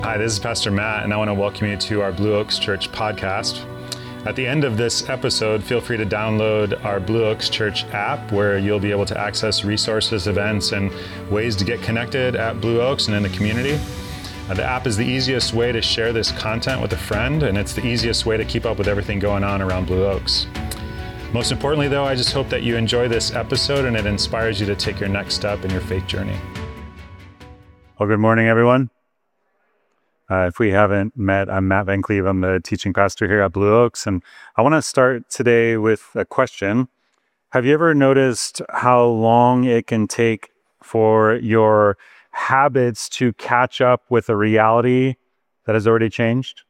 Hi, this is Pastor Matt, and I want to welcome you to our Blue Oaks Church podcast. At the end of this episode, feel free to download our Blue Oaks Church app, where you'll be able to access resources, events, and ways to get connected at Blue Oaks and in the community. The app is the easiest way to share this content with a friend, and it's the easiest way to keep up with everything going on around Blue Oaks. Most importantly, though, I just hope that you enjoy this episode and it inspires you to take your next step in your faith journey. Well, good morning, everyone. If we haven't met, I'm Matt Van Cleve. I'm the teaching pastor here at Blue Oaks, and I want to start today with a question. Have you ever noticed how long it can take for your habits to catch up with a reality that has already changed?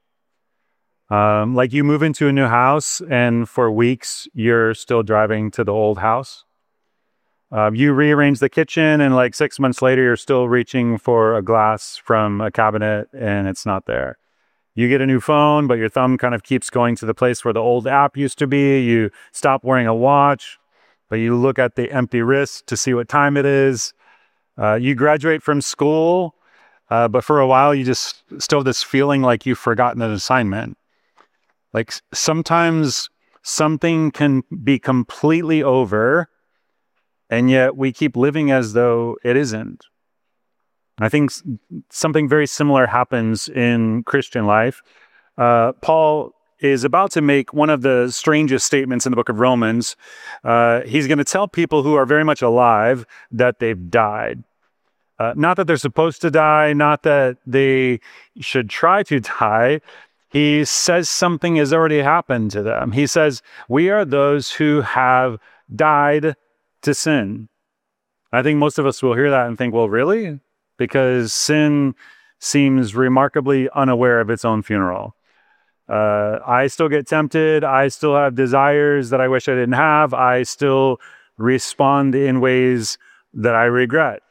Like you move into a new house, and for weeks, you're still driving to the old house. You rearrange the kitchen, and like 6 months later, you're still reaching for a glass from a cabinet and it's not there. You get a new phone, but your thumb kind of keeps going to the place where the old app used to be. You stop wearing a watch, but you look at the empty wrist to see what time it is. You graduate from school, but for a while, you just still have this feeling like you've forgotten an assignment. Like sometimes something can be completely over, and yet we keep living as though it isn't. I think something very similar happens in Christian life. Paul is about to make one of the strangest statements in the book of Romans. He's going to tell people who are very much alive that they've died. Not that they're supposed to die, not that they should try to die. He says something has already happened to them. He says, we are those who have died to sin. I think most of us will hear that and think, well, really? Because sin seems remarkably unaware of its own funeral. I still get tempted. I still have desires that I wish I didn't have. I still respond in ways that I regret.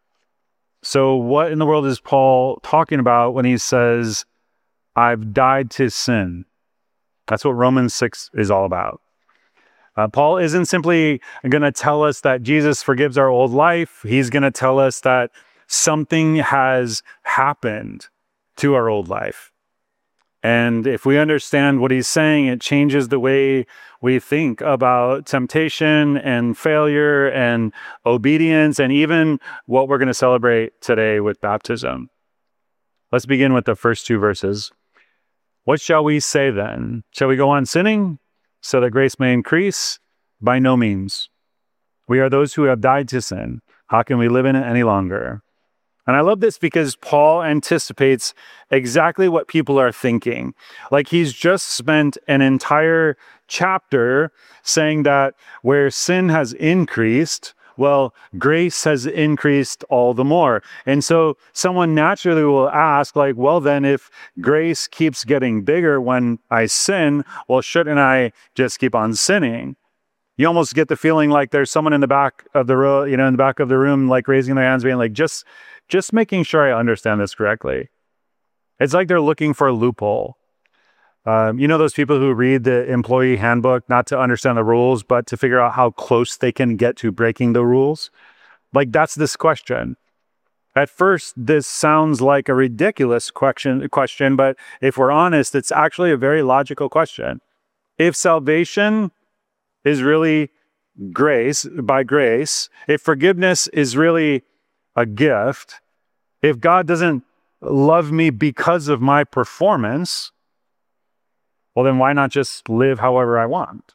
So what in the world is Paul talking about when he says, I've died to sin? That's what Romans 6 is all about. Paul isn't simply going to tell us that Jesus forgives our old life. He's going to tell us that something has happened to our old life. And if we understand what he's saying, it changes the way we think about temptation and failure and obedience, and even what we're going to celebrate today with baptism. Let's begin with the first two verses. What shall we say then? Shall we go on sinning so that grace may increase? By no means. We are those who have died to sin. How can we live in it any longer? And I love this because Paul anticipates exactly what people are thinking. Like he's just spent an entire chapter saying that where sin has increased, well, grace has increased all the more. And so someone naturally will ask, like, well, then if grace keeps getting bigger when I sin, well, shouldn't I just keep on sinning? You almost get the feeling like there's someone in the back of the row, in the back of the room, like raising their hands, being like, just making sure I understand this correctly. It's like they're looking for a loophole. Those people who read the employee handbook, not to understand the rules, but to figure out how close they can get to breaking the rules. Like that's this question. At first, this sounds like a ridiculous question, but if we're honest, it's actually a very logical question. If salvation is really grace, by grace, if forgiveness is really a gift, if God doesn't love me because of my performance, well, then why not just live however I want?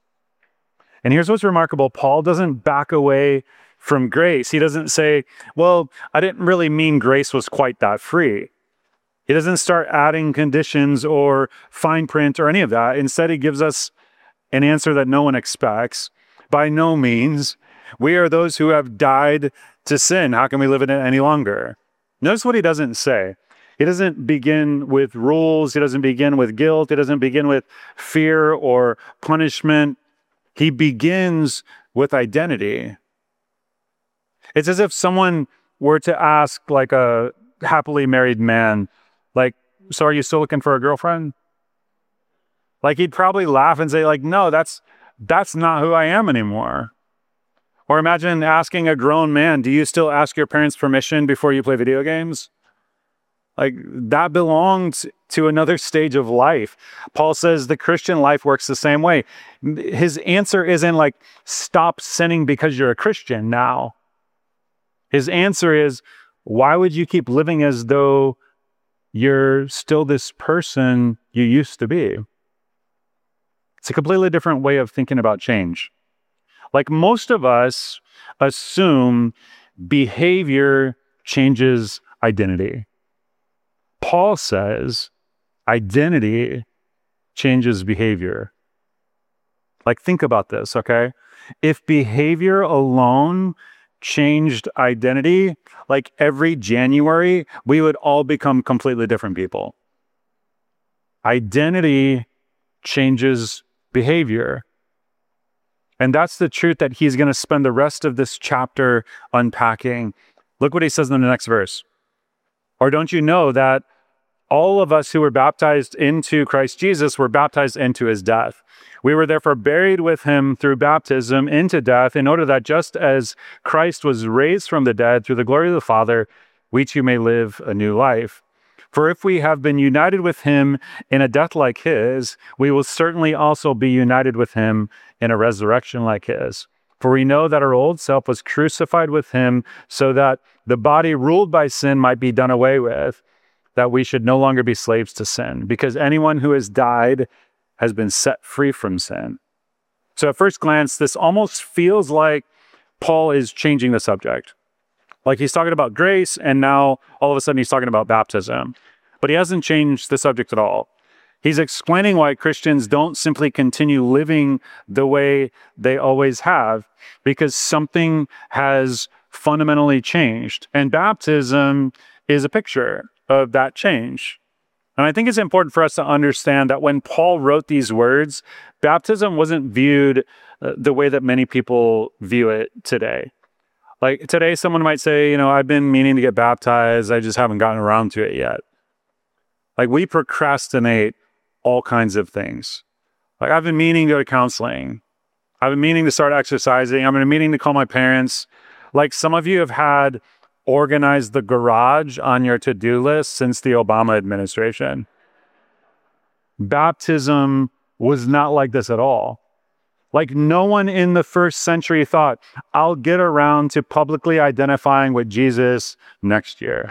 And here's what's remarkable. Paul doesn't back away from grace. He doesn't say, well, I didn't really mean grace was quite that free. He doesn't start adding conditions or fine print or any of that. Instead, he gives us an answer that no one expects. By no means. We are those who have died to sin. How can we live in it any longer? Notice what he doesn't say. He doesn't begin with rules. He doesn't begin with guilt. He doesn't begin with fear or punishment. He begins with identity. It's as if someone were to ask like a happily married man, like, so are you still looking for a girlfriend? Like he'd probably laugh and say like, no, that's not who I am anymore. Or imagine asking a grown man, do you still ask your parents' permission before you play video games? Like that belongs to another stage of life. Paul says the Christian life works the same way. His answer isn't like, stop sinning because you're a Christian now. His answer is, why would you keep living as though you're still this person you used to be? It's a completely different way of thinking about change. Like most of us assume behavior changes identity. Paul says identity changes behavior. Like think about this, okay? If behavior alone changed identity, like every January, we would all become completely different people. Identity changes behavior. And that's the truth that he's going to spend the rest of this chapter unpacking. Look what he says in the next verse. Or don't you know that all of us who were baptized into Christ Jesus were baptized into his death? We were therefore buried with him through baptism into death, in order that just as Christ was raised from the dead through the glory of the Father, we too may live a new life. For if we have been united with him in a death like his, we will certainly also be united with him in a resurrection like his. For we know that our old self was crucified with him so that the body ruled by sin might be done away with, that we should no longer be slaves to sin, because anyone who has died has been set free from sin. So at first glance, this almost feels like Paul is changing the subject. Like he's talking about grace, and now all of a sudden he's talking about baptism. But he hasn't changed the subject at all. He's explaining why Christians don't simply continue living the way they always have, because something has fundamentally changed. And baptism is a picture of that change. And I think it's important for us to understand that when Paul wrote these words, baptism wasn't viewed the way that many people view it today. Like today, someone might say, I've been meaning to get baptized, I just haven't gotten around to it yet. Like we procrastinate all kinds of things. Like I've been meaning to go to counseling. I've been meaning to start exercising. I've been meaning to call my parents. Like some of you have had organize the garage on your to-do list since the Obama administration. Baptism was not like this at all. Like no one in the first century thought, I'll get around to publicly identifying with Jesus next year.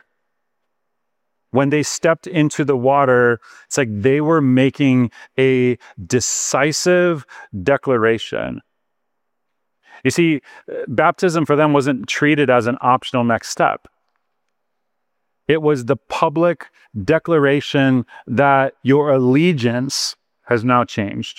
When they stepped into the water, it's like they were making a decisive declaration. You see, baptism for them wasn't treated as an optional next step. It was the public declaration that your allegiance has now changed.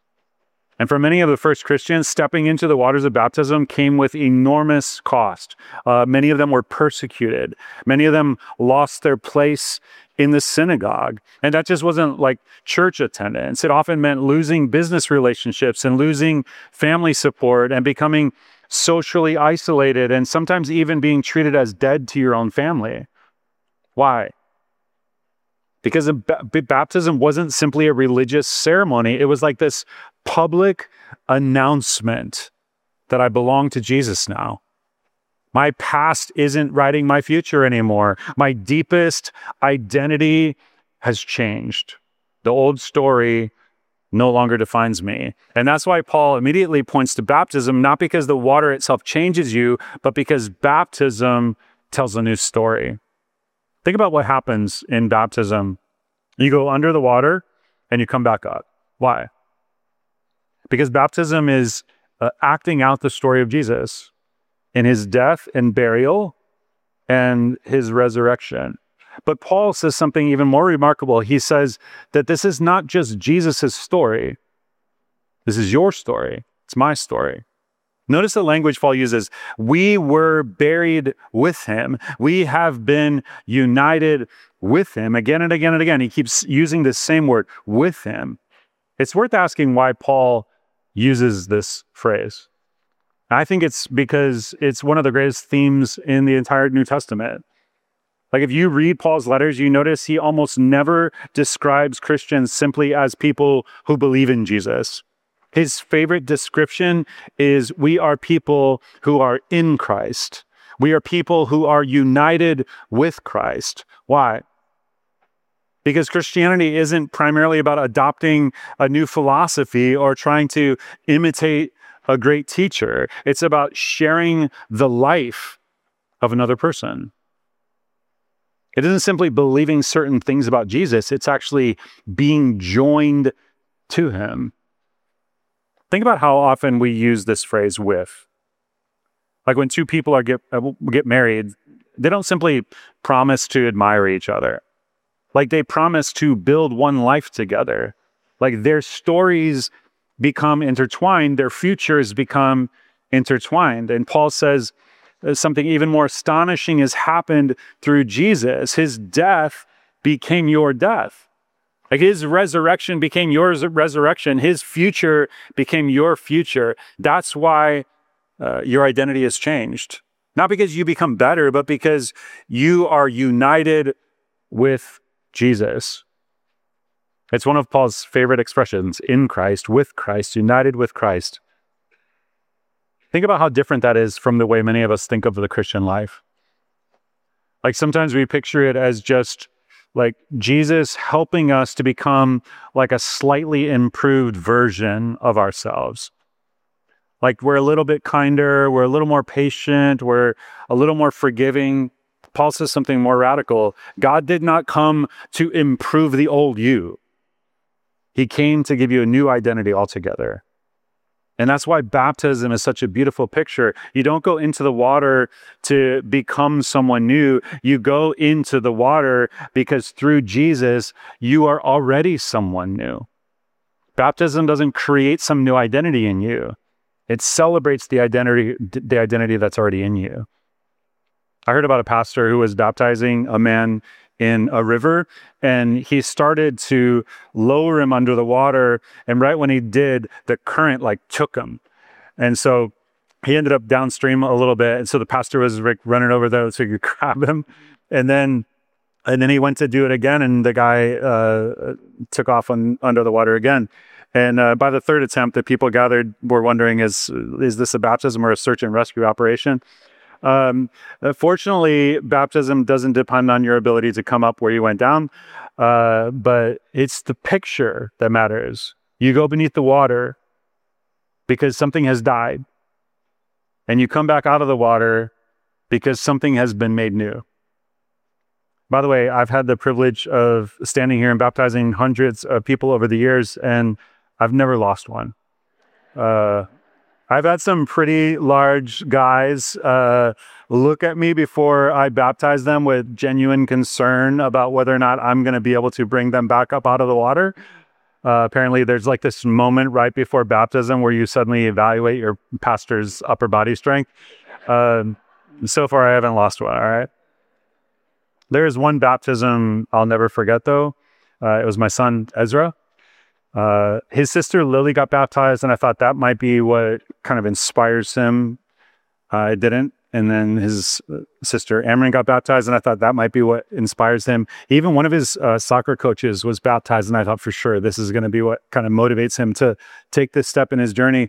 And for many of the first Christians, stepping into the waters of baptism came with enormous cost. Many of them were persecuted. Many of them lost their place in the synagogue. And that just wasn't like church attendance. It often meant losing business relationships and losing family support and becoming socially isolated and sometimes even being treated as dead to your own family. Why? Because baptism wasn't simply a religious ceremony. It was like this public announcement that I belong to Jesus now. My past isn't writing my future anymore. My deepest identity has changed. The old story no longer defines me. And that's why Paul immediately points to baptism, not because the water itself changes you, but because baptism tells a new story. Think about what happens in baptism. You go under the water and you come back up. Why? Because baptism is acting out the story of Jesus in his death and burial and his resurrection. But Paul says something even more remarkable. He says that this is not just Jesus' story. This is your story. It's my story. Notice the language Paul uses. We were buried with him. We have been united with him. Again and again and again. He keeps using this same word, with him. It's worth asking why Paul uses this phrase. I think it's because it's one of the greatest themes in the entire New Testament. Like if you read Paul's letters, you notice he almost never describes Christians simply as people who believe in Jesus. His favorite description is we are people who are in Christ. We are people who are united with Christ. Why? Because Christianity isn't primarily about adopting a new philosophy or trying to imitate a great teacher. It's about sharing the life of another person. It isn't simply believing certain things about Jesus. It's actually being joined to him. Think about how often we use this phrase with. Like when two people get married, they don't simply promise to admire each other. Like they promise to build one life together. Like their stories become intertwined, their futures become intertwined. And Paul says something even more astonishing has happened through Jesus. His death became your death. Like his resurrection became your resurrection. His future became your future. That's why your identity has changed. Not because you become better, but because you are united with Jesus. It's one of Paul's favorite expressions, in Christ, with Christ, united with Christ. Think about how different that is from the way many of us think of the Christian life. Like sometimes we picture it as just like Jesus helping us to become like a slightly improved version of ourselves. Like we're a little bit kinder, we're a little more patient, we're a little more forgiving. Paul says something more radical. God did not come to improve the old you. He came to give you a new identity altogether. And that's why baptism is such a beautiful picture. You don't go into the water to become someone new. You go into the water because through Jesus, you are already someone new. Baptism doesn't create some new identity in you. It celebrates the identity that's already in you. I heard about a pastor who was baptizing a man in a river, and he started to lower him under the water. And right when he did, the current took him. And so he ended up downstream a little bit. And so the pastor was running over there so he could grab him. And then he went to do it again, and the guy took off under the water again. And by the third attempt, the people gathered were wondering, is this a baptism or a search and rescue operation? Fortunately, baptism doesn't depend on your ability to come up where you went down, but it's the picture that matters. You go beneath the water because something has died, and you come back out of the water because something has been made new. By the way, I've had the privilege of standing here and baptizing hundreds of people over the years, and I've never lost one. I've had some pretty large guys look at me before I baptize them with genuine concern about whether or not I'm going to be able to bring them back up out of the water. Apparently, there's this moment right before baptism where you suddenly evaluate your pastor's upper body strength. So far, I haven't lost one, all right? There is one baptism I'll never forget, though. It was my son, Ezra. His sister Lily got baptized, and I thought that might be what kind of inspires him. It didn't. And then his sister Amron got baptized, and I thought that might be what inspires him. Even one of his soccer coaches was baptized, and I thought for sure this is going to be what kind of motivates him to take this step in his journey.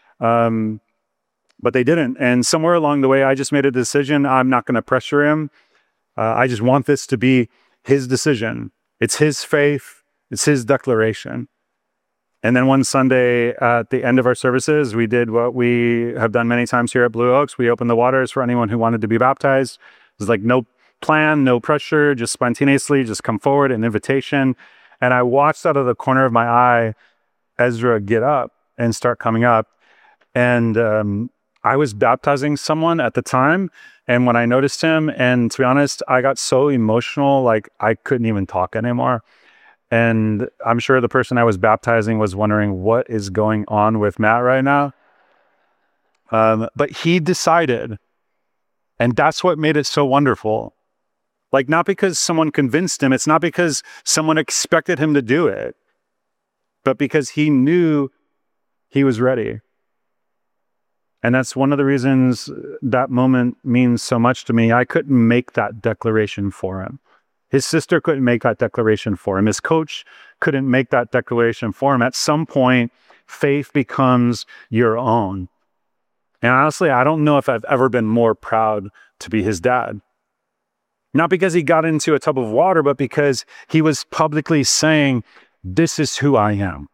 But they didn't. And somewhere along the way, I just made a decision. I'm not going to pressure him. I just want this to be his decision. It's his faith. It's his declaration. And then one Sunday at the end of our services, we did what we have done many times here at Blue Oaks. We opened the waters for anyone who wanted to be baptized. It was no plan, no pressure, just spontaneously, just come forward, an invitation. And I watched out of the corner of my eye Ezra get up and start coming up. And I was baptizing someone at the time. And when I noticed him, and to be honest, I got so emotional, I couldn't even talk anymore. And I'm sure the person I was baptizing was wondering, what is going on with Matt right now? But he decided, and that's what made it so wonderful. Not because someone convinced him, it's not because someone expected him to do it, but because he knew he was ready. And that's one of the reasons that moment means so much to me. I couldn't make that declaration for him. His sister couldn't make that declaration for him. His coach couldn't make that declaration for him. At some point, faith becomes your own. And honestly, I don't know if I've ever been more proud to be his dad. Not because he got into a tub of water, but because he was publicly saying, this is who I am.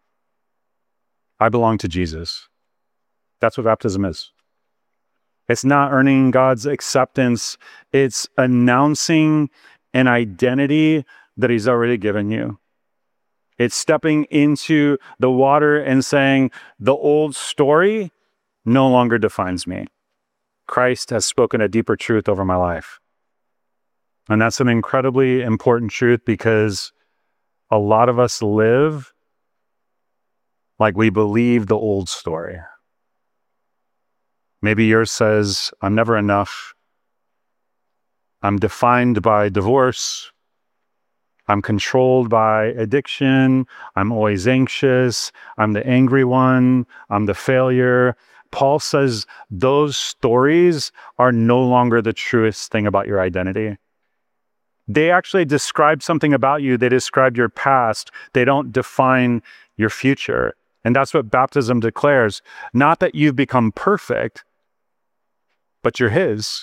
I belong to Jesus. That's what baptism is. It's not earning God's acceptance. It's announcing an identity that he's already given you. It's stepping into the water and saying, the old story no longer defines me. Christ has spoken a deeper truth over my life. And that's an incredibly important truth because a lot of us live like we believe the old story. Maybe yours says, I'm never enough. I'm defined by divorce. I'm controlled by addiction. I'm always anxious. I'm the angry one. I'm the failure. Paul says those stories are no longer the truest thing about your identity. They actually describe something about you. They describe your past. They don't define your future. And that's what baptism declares. Not that you've become perfect, but you're his.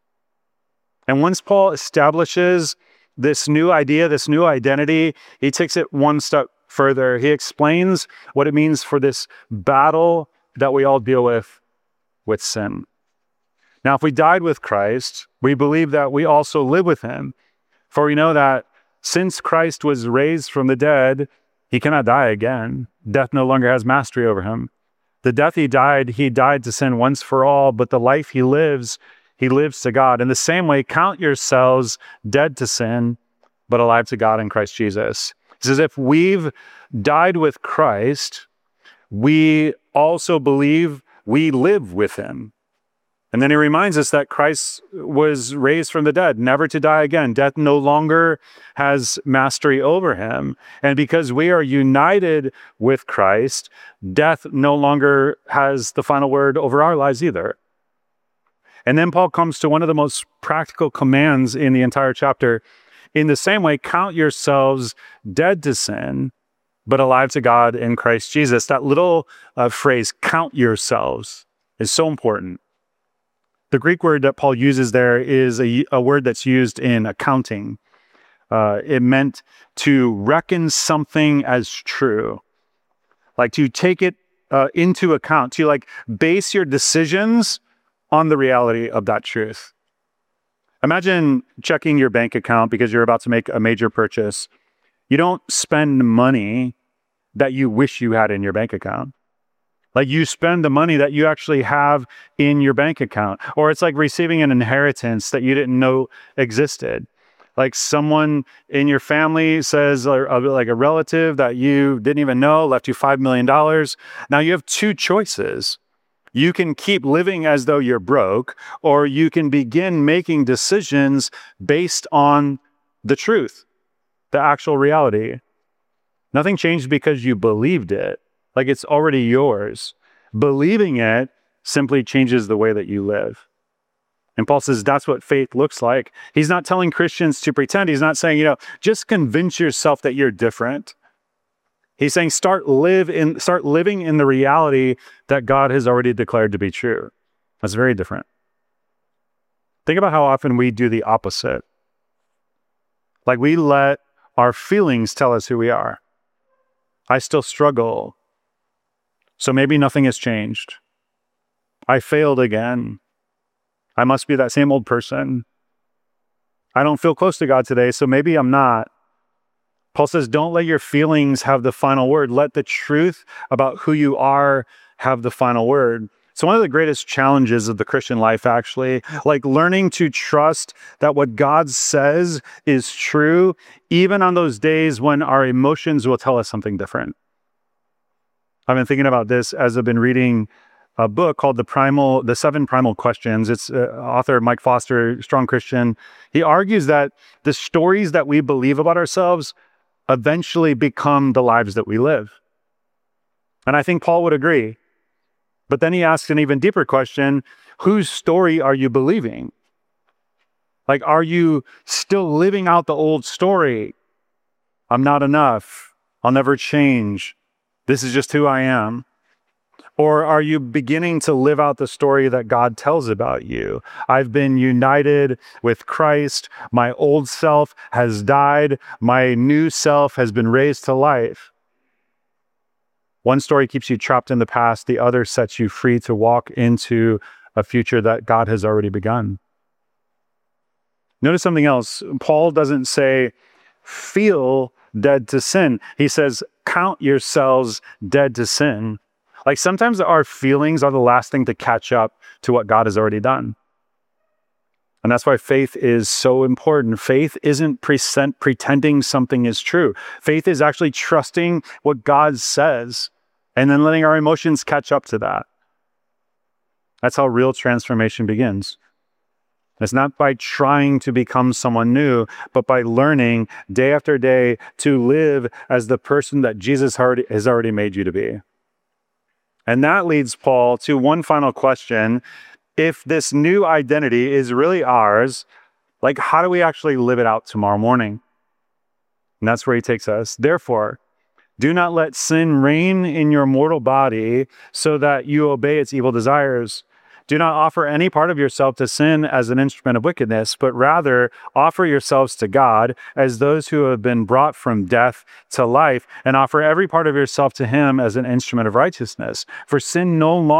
And once Paul establishes this new idea, this new identity, he takes it one step further. He explains what it means for this battle that we all deal with sin. Now, if we died with Christ, we believe that we also live with him. For we know that since Christ was raised from the dead, he cannot die again. Death no longer has mastery over him. The death he died to sin once for all, but the life he lives to God. In the same way, count yourselves dead to sin, but alive to God in Christ Jesus. He says, if we've died with Christ, we also believe we live with him. And then he reminds us that Christ was raised from the dead, never to die again. Death no longer has mastery over him. And because we are united with Christ, death no longer has the final word over our lives either. And then Paul comes to one of the most practical commands in the entire chapter. In the same way, count yourselves dead to sin, but alive to God in Christ Jesus. That little phrase, count yourselves, is so important. The Greek word that Paul uses there is a word that's used in accounting. It meant to reckon something as true, like to take it into account, to like base your decisions on the reality of that truth. Imagine checking your bank account because you're about to make a major purchase. You don't spend money that you wish you had in your bank account. Like you spend the money that you actually have in your bank account. Or it's like receiving an inheritance that you didn't know existed. Like someone in your family says, like a relative that you didn't even know left you $5 million. Now you have two choices. You can keep living as though you're broke, or you can begin making decisions based on the truth, the actual reality. Nothing changed because you believed it. Like it's already yours. Believing it simply changes the way that you live. And Paul says that's what faith looks like. He's not telling Christians to pretend. He's not saying, just convince yourself that you're different. He's saying start living in the reality that God has already declared to be true. That's very different. Think about how often we do the opposite. Like we let our feelings tell us who we are. I still struggle, so maybe nothing has changed. I failed again. I must be that same old person. I don't feel close to God today, so maybe I'm not. Paul says, don't let your feelings have the final word. Let the truth about who you are have the final word. So one of the greatest challenges of the Christian life, actually, like learning to trust that what God says is true, even on those days when our emotions will tell us something different. I've been thinking about this as I've been reading a book called The 7 Primal Questions. It's author Mike Foster, strong Christian. He argues that the stories that we believe about ourselves eventually become the lives that we live. And I think Paul would agree. But then he asks an even deeper question: whose story are you believing? Like, are you still living out the old story? I'm not enough. I'll never change. This is just who I am. Or are you beginning to live out the story that God tells about you? I've been united with Christ. My old self has died. My new self has been raised to life. One story keeps you trapped in the past. The other sets you free to walk into a future that God has already begun. Notice something else. Paul doesn't say, feel dead to sin. He says, count yourselves dead to sin. Like sometimes our feelings are the last thing to catch up to what God has already done. And that's why faith is so important. Faith isn't pretending something is true. Faith is actually trusting what God says and then letting our emotions catch up to that. That's how real transformation begins. It's not by trying to become someone new, but by learning day after day to live as the person that Jesus has already made you to be. And that leads Paul to one final question. If this new identity is really ours, like how do we actually live it out tomorrow morning? And that's where he takes us. Therefore, do not let sin reign in your mortal body so that you obey its evil desires. Do not offer any part of yourself to sin as an instrument of wickedness, but rather offer yourselves to God as those who have been brought from death to life, and offer every part of yourself to him as an instrument of righteousness. For sin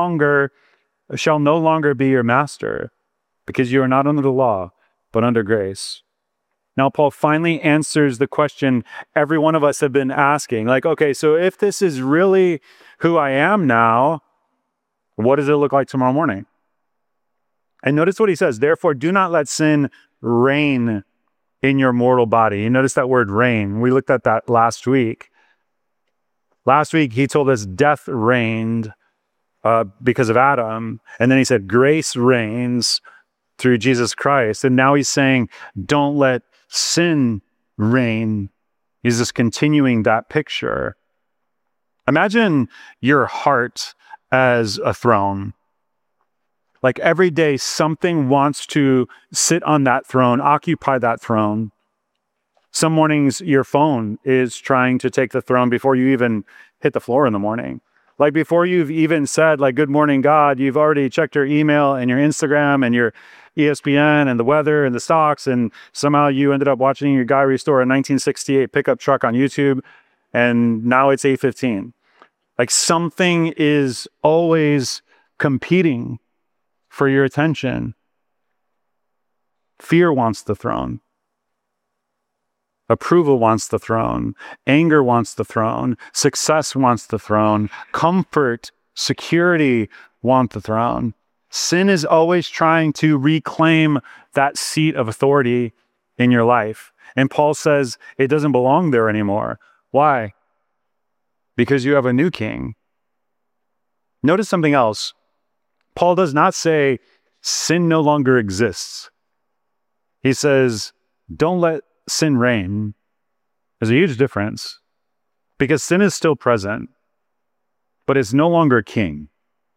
shall no longer be your master, because you are not under the law, but under grace. Now, Paul finally answers the question every one of us have been asking. Like, okay, so if this is really who I am now, what does it look like tomorrow morning? And notice what he says. Therefore, do not let sin reign in your mortal body. You notice that word reign. We looked at that last week. Last week, he told us death reigned because of Adam. And then he said grace reigns through Jesus Christ. And now he's saying, don't let sin reign. He's just continuing that picture. Imagine your heart as a throne. Like every day, something wants to sit on that throne, occupy that throne. Some mornings, your phone is trying to take the throne before you even hit the floor in the morning. Like before you've even said, like, good morning, God, you've already checked your email and your Instagram and your ESPN and the weather and the stocks. And somehow you ended up watching your guy restore a 1968 pickup truck on YouTube. And now it's 8:15. Like something is always competing for your attention. Fear wants the throne. Approval wants the throne. Anger wants the throne. Success wants the throne. Comfort, security want the throne. Sin is always trying to reclaim that seat of authority in your life. And Paul says it doesn't belong there anymore. Why? Because you have a new king. Notice something else. Paul does not say sin no longer exists. He says, don't let sin reign. There's a huge difference because sin is still present, but it's no longer king.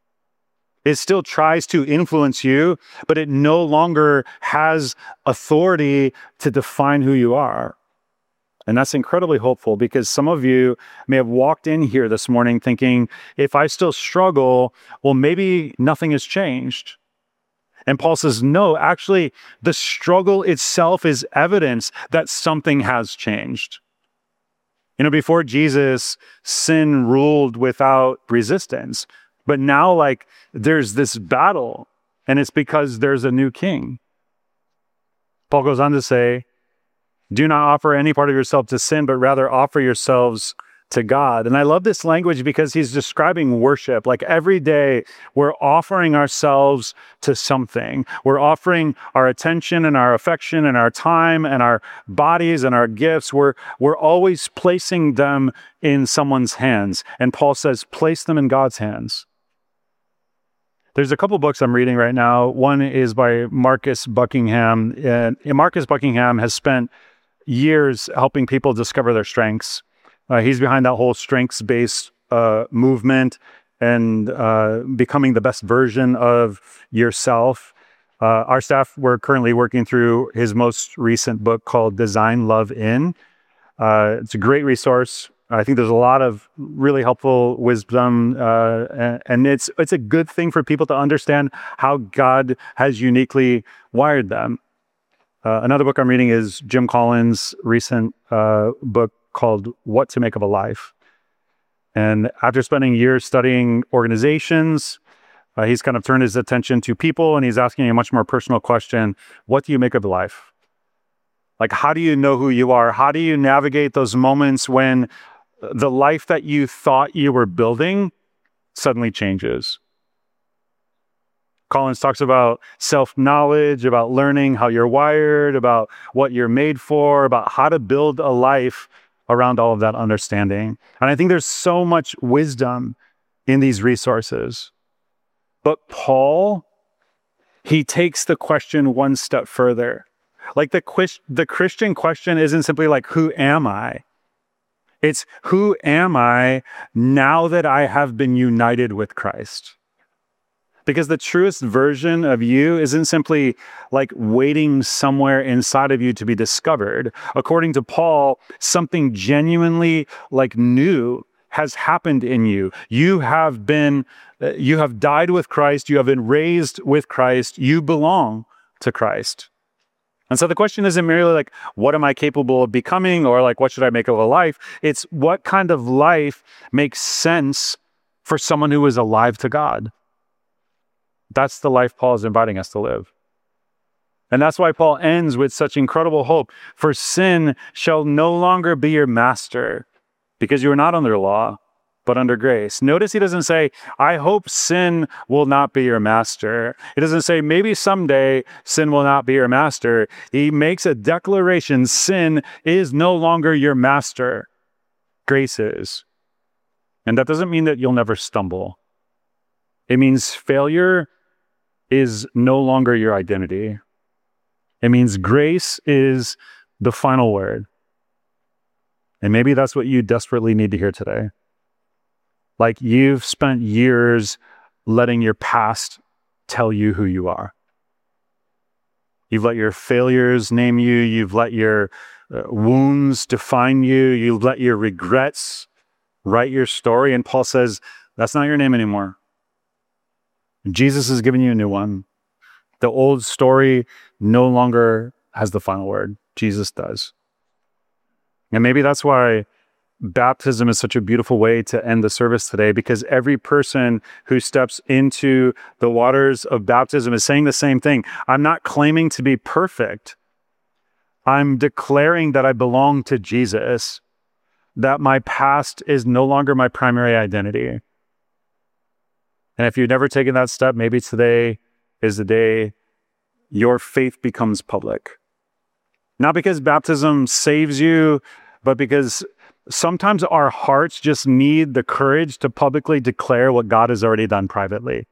It still tries to influence you, but it no longer has authority to define who you are. And that's incredibly hopeful because some of you may have walked in here this morning thinking, if I still struggle, well, maybe nothing has changed. And Paul says, no, actually, the struggle itself is evidence that something has changed. You know, before Jesus, sin ruled without resistance. But now, like, there's this battle, and it's because there's a new king. Paul goes on to say, do not offer any part of yourself to sin, but rather offer yourselves to God. And I love this language because he's describing worship. Like every day, we're offering ourselves to something. We're offering our attention and our affection and our time and our bodies and our gifts. We're always placing them in someone's hands. And Paul says, place them in God's hands. There's a couple books I'm reading right now. One is by Marcus Buckingham. And Marcus Buckingham has spent years helping people discover their strengths. He's behind that whole strengths-based movement and becoming the best version of yourself. Our staff, we're currently working through his most recent book called Design Love In. It's a great resource I think there's a lot of really helpful wisdom, and it's a good thing for people to understand how God has uniquely wired them. Another book I'm reading is Jim Collins' recent book called What to Make of a Life. And after spending years studying organizations, he's kind of turned his attention to people, and he's asking a much more personal question: what do you make of life? Like, how do you know who you are? How do you navigate those moments when the life that you thought you were building suddenly changes? Collins talks about self-knowledge, about learning how you're wired, about what you're made for, about how to build a life around all of that understanding. And I think there's so much wisdom in these resources. But Paul, he takes the question one step further. Like the Christian question isn't simply like, who am I? It's, who am I now that I have been united with Christ? Because the truest version of you isn't simply like waiting somewhere inside of you to be discovered. According to Paul, something genuinely like new has happened in you. You have died with Christ. You have been raised with Christ. You belong to Christ. And so the question isn't merely like, what am I capable of becoming? Or like, what should I make of a life? It's, what kind of life makes sense for someone who is alive to God? That's the life Paul is inviting us to live. And that's why Paul ends with such incredible hope. For sin shall no longer be your master, because you are not under law, but under grace. Notice he doesn't say, I hope sin will not be your master. He doesn't say, maybe someday sin will not be your master. He makes a declaration: sin is no longer your master. Grace is. And that doesn't mean that you'll never stumble. It means failure is no longer your identity. It means grace is the final word. And maybe that's what you desperately need to hear today. Like, you've spent years letting your past tell you who you are. You've let your failures name you. You've let your wounds define you. You've let your regrets write your story. And Paul says, that's not your name anymore. Jesus has given you a new one. The old story no longer has the final word. Jesus does. And maybe that's why baptism is such a beautiful way to end the service today, because every person who steps into the waters of baptism is saying the same thing. I'm not claiming to be perfect. I'm declaring that I belong to Jesus, that my past is no longer my primary identity. And if you've never taken that step, maybe today is the day your faith becomes public. Not because baptism saves you, but because sometimes our hearts just need the courage to publicly declare what God has already done privately.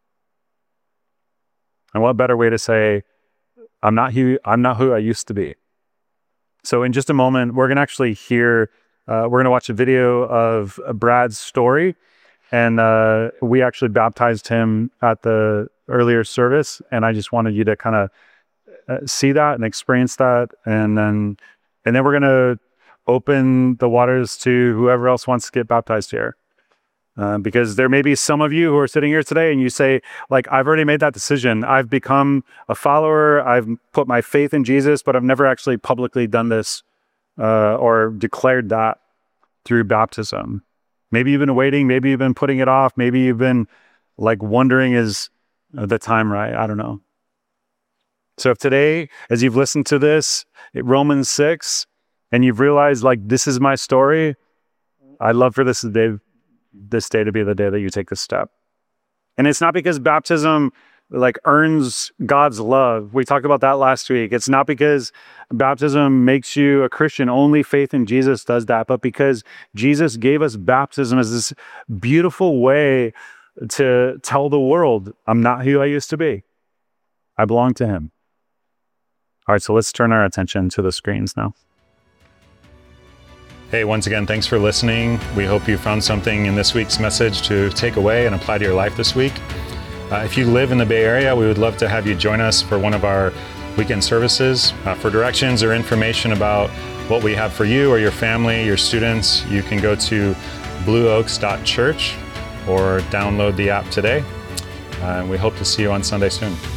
And what better way to say, I'm not who I used to be. So in just a moment, we're going to actually we're going to watch a video of Brad's story. And we actually baptized him at the earlier service. And I just wanted you to kind of see that and experience that. And then we're going to open the waters to whoever else wants to get baptized here. Because there may be some of you who are sitting here today and you say, like, I've already made that decision. I've become a follower. I've put my faith in Jesus, but I've never actually publicly done this or declared that through baptism. Maybe you've been waiting. Maybe you've been putting it off. Maybe you've been like wondering, is the time right? I don't know. So if today, as you've listened to this, Romans 6, and you've realized, like, this is my story, I'd love for this day to be the day that you take this step. And it's not because baptism like earns God's love. We talked about that last week. It's not because baptism makes you a Christian. Only faith in Jesus does that. But because Jesus gave us baptism as this beautiful way to tell the world, I'm not who I used to be. I belong to him. All right, so let's turn our attention to the screens now. Hey, once again, thanks for listening. We hope you found something in this week's message to take away and apply to your life this week. If you live in the Bay Area, we would love to have you join us for one of our weekend services. For directions or information about what we have for you or your family, your students, you can go to blueoaks.church or download the app today. We hope to see you on Sunday soon.